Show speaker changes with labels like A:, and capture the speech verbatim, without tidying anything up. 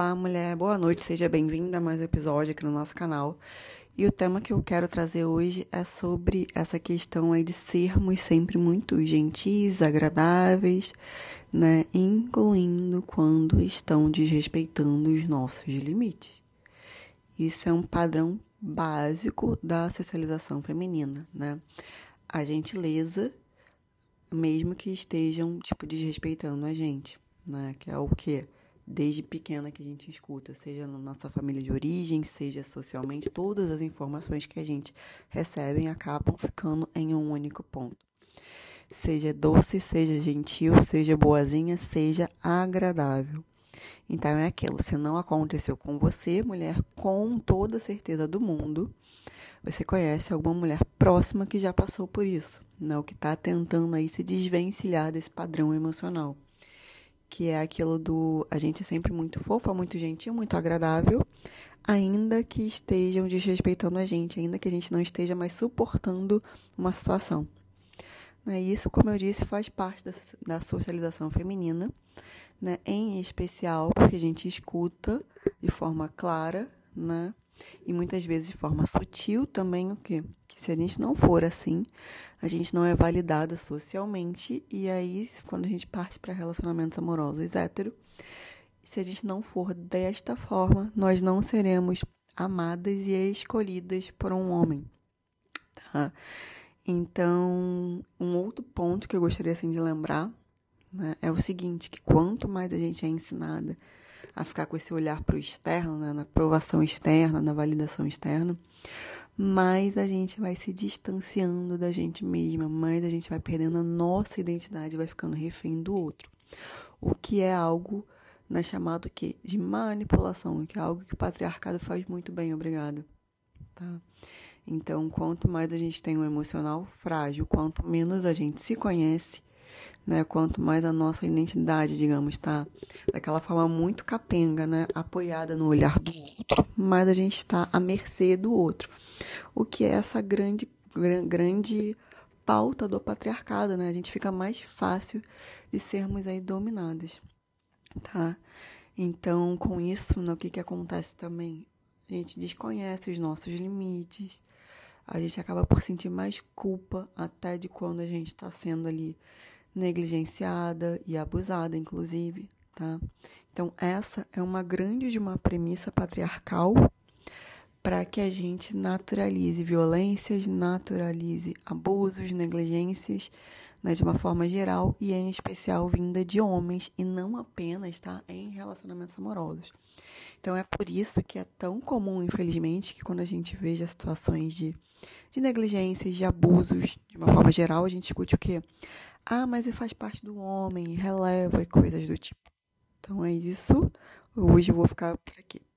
A: Olá, mulher, boa noite, seja bem-vinda a mais um episódio aqui no nosso canal. E o tema que eu quero trazer hoje é sobre essa questão aí de sermos sempre muito gentis, agradáveis, né? Incluindo quando estão desrespeitando os nossos limites. Isso é um padrão básico da socialização feminina, né? A gentileza, mesmo que estejam, tipo, desrespeitando a gente, né? Que é o quê? Desde pequena que a gente escuta, seja na nossa família de origem, seja socialmente, todas as informações que a gente recebe acabam ficando em um único ponto. Seja doce, seja gentil, seja boazinha, seja agradável. Então é aquilo, se não aconteceu com você, mulher, com toda certeza do mundo, você conhece alguma mulher próxima que já passou por isso, né? O que está tentando aí se desvencilhar desse padrão emocional. Que é aquilo do a gente é sempre muito fofa, muito gentil, muito agradável, ainda que estejam desrespeitando a gente, ainda que a gente não esteja mais suportando uma situação. Né? Isso, como eu disse, faz parte da, da socialização feminina, né? Em especial porque a gente escuta de forma clara, né? E muitas vezes de forma sutil também o quê? Que se a gente não for assim, a gente não é validada socialmente, e aí quando a gente parte para relacionamentos amorosos hétero, se a gente não for desta forma, nós não seremos amadas e escolhidas por um homem, tá? Então, um outro ponto que eu gostaria assim de lembrar, né, é o seguinte, que quanto mais a gente é ensinada a ficar com esse olhar para o externo, né, na aprovação externa, na validação externa, mais a gente vai se distanciando da gente mesma, mais a gente vai perdendo a nossa identidade, vai ficando refém do outro. O que é algo, né, chamado que, de manipulação, que é algo que o patriarcado faz muito bem, obrigada. Tá? Então, quanto mais a gente tem um emocional frágil, quanto menos a gente se conhece, né? Quanto mais a nossa identidade, digamos, tá daquela forma muito capenga, né? Apoiada no olhar do outro, mais a gente está à mercê do outro. O que é essa grande, grande pauta do patriarcado, né? A gente fica mais fácil de sermos aí dominadas, tá? Então, com isso, né, o que que acontece também? A gente desconhece os nossos limites, a gente acaba por sentir mais culpa até de quando a gente está sendo ali negligenciada e abusada, inclusive, tá? Então, essa é uma grande de uma premissa patriarcal para que a gente naturalize violências, naturalize abusos, negligências, né, de uma forma geral e em especial vinda de homens e não apenas, tá, em relacionamentos amorosos. Então, é por isso que é tão comum, infelizmente, que quando a gente veja situações de, de negligências, de abusos, de uma forma geral, a gente escute o quê? Ah, mas ele faz parte do homem, releva e coisas do tipo. Então, é isso. Hoje eu vou ficar por aqui.